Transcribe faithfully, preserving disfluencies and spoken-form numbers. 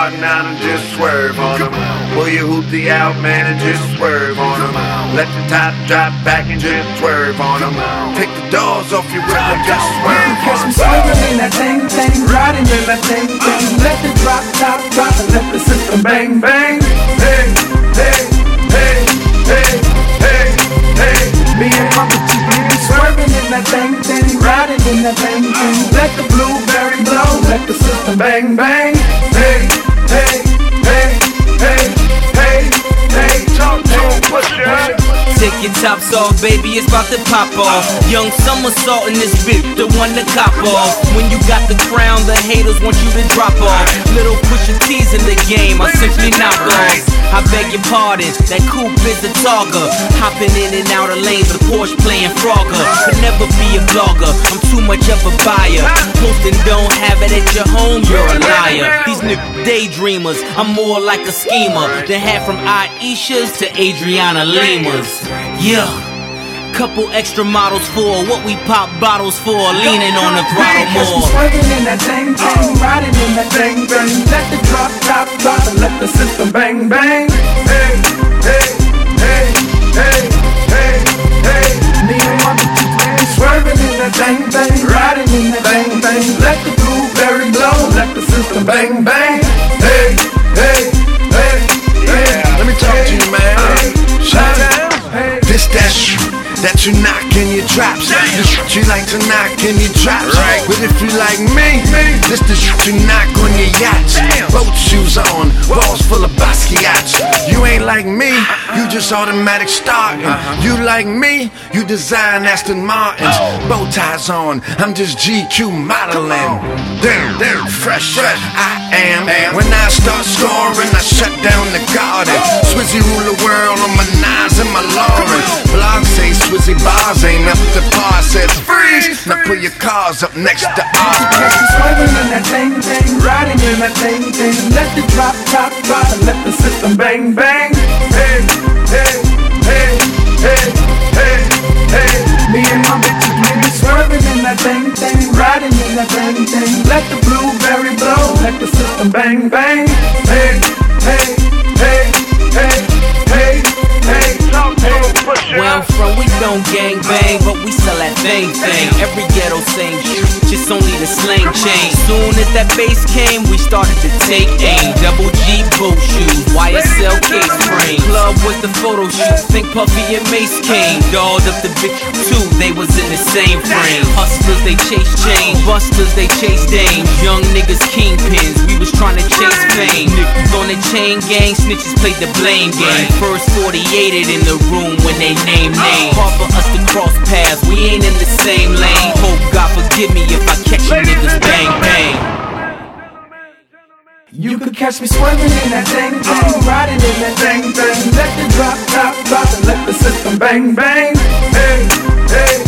starting out and just swerve on them. Pull your hoopty out, man, and just swerve on them. Let the top drop back and just swerve on them. Take the doors off your whip and just swerve on them. Catch me swerving in that thing, thing, riding in that thing, thing. Let the drop, top, drop, and let the system bang, bang. Hey, hey, hey, hey, hey, hey. Me and my bitches, we be swerving in that thing, thing, riding in that thing, thing. Let the blueberry blow, let the system bang, bang. Hey, hey, hey, hey, hey, hey. Talk to him, push your head. Take your tops off, baby, it's about to pop off. Young somersault in this bitch, the one to cop off. When you got the crown, the haters want you to drop off. Little Pusha T's in the game, I simply knock off. I beg your pardon, that coupe is a Targa. Hopping in and out of lanes, the Porsche playing Frogger. Could never be a vlogger, I'm too much of a buyer. Posting don't have it at your home, you're a liar. These niggas daydreamers, I'm more like a schemer. Than had from Aisha's to Adriana Lima's. Yeah, couple extra models for what we pop bottles for, leaning on the throttle more. Swerving in that thing, thing, riding in that thing, thing. Let the drop, top, drop, and let the system bang, bang. Hey, hey, hey, hey, hey, hey. Me and my bitches, we be swerving in that thing, thing, riding in that thing, thing. Let the blueberry blow, let the system bang, bang. Hey, hey, hey, hey. Let me talk to you, man. Shout out. This that shit that you knock in your drops. The shit you like to knock in your drops. Right. But if you like me, this the shit you knock on your yachts. Boat shoes on, walls full of Basquiat's. You ain't like me, you just automatic starting. You like me, you design Aston Martins. Bow ties on, I'm just G Q modeling. Damn, damn, fresh, fresh I am. When I start scoring, I shut down the garden. Swizzy rule the world on my Nas and my Lauren. Blog say Swizzy bars ain't up to par. Says freeze, now put your cars up next to ours. Swerving in that thing, thing, riding in that thing, thing. Let the drop, top, drop, and let the system bang, bang. Hey, hey, hey, hey, hey, hey. Me and my bitches, we be swerving in that thing, thing, riding in that thing, thing. Let the blueberry blow, let the system bang, bang. Hey, hey, hey, hey, hey, hey. Talk to him, push your Where I'm from, we don't gang bang, but we sell that thing thing. Every ghetto same shit, just only the slang change. Soon as that bass came, we started to take aim. Double G boat shoes, Y S L case frame. Club was the photo shoot, think Puffy and Mace came. Dolled up the bitch too, they was in the same frame. Hustlers, they chase change, busters, they chase dames. Young niggas kingpins, we was trying to chase fame. Niggas on the chain gang, snitches played the blame game. First forty-eighted in the room when they name names. Hard for us to cross paths, we ain't in the same lane. Hope God forgive me if I catch you niggas bang bang. You could catch me swerving in that thing, thing, riding in that thing, thing. Let the drop, top, drop, and let the system bang, bang. Hey, hey.